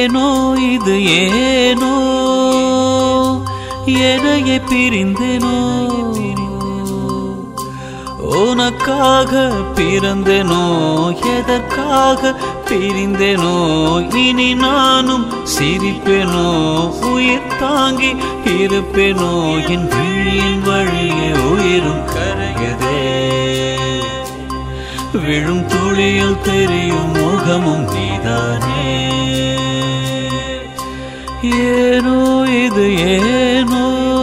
ஏனோ இது ஏனோ என்னையே பிரிந்தேனோ உனக்காக பிறந்தேனோ எதற்காக பிரிந்தேனோ இனி நானும் சிரிப்பேனோ உயிர் தாங்கி இருப்பேனோ என் விழியின் வழியே உயிரும் கரையதே விழும் துளியில் தெரியும் முகமும் நீதானே ஏனோ இது ஏனோ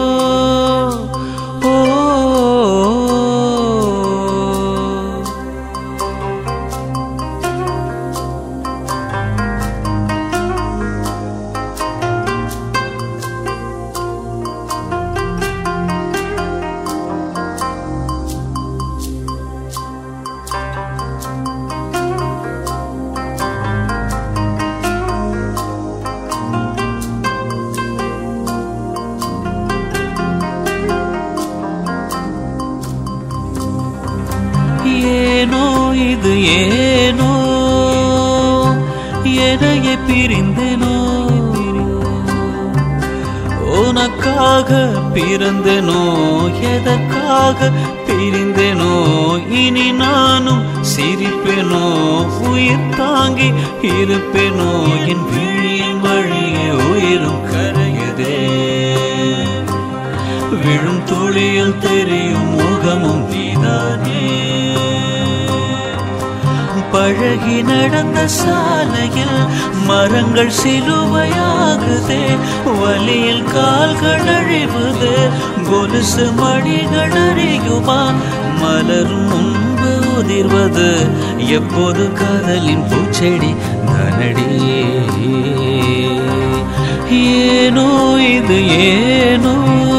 ஏனோ இது ஏனோ என்னையே பிரிந்தேனோ உனக்காக பிறந்தேனோ எதற்காக பிரிந்தேனோ இனி நானும் சிரிப்பேனோ உயிர் தாங்கி இருப்பேனோ என் விழியின் வழியே உயிரும் கரையதே விழும் துளியில் தெரியும் முகமும் நீதானே பழகி நடந்த சாலையில் மரங்கள் சிலுவையாகுதே வலியில் கால்கள் அழிவுது கொலுசு மணிகள் அறியுமா மலரும் முன்பு உதிர்வது எப்போது காதலின் பூச்செடி நனடியே ஏனோ இது ஏனோ